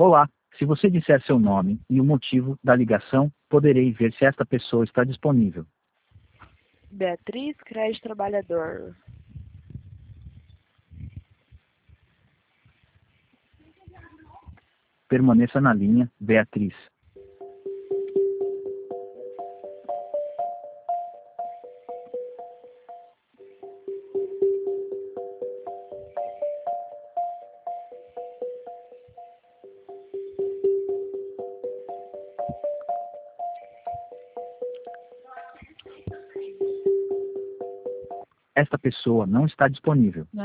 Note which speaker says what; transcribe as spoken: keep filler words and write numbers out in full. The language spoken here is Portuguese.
Speaker 1: Olá, se você disser seu nome e o motivo da ligação, poderei ver se esta pessoa está disponível.
Speaker 2: Beatriz Crédito Trabalhador.
Speaker 1: Permaneça na linha, Beatriz. Esta pessoa não está disponível.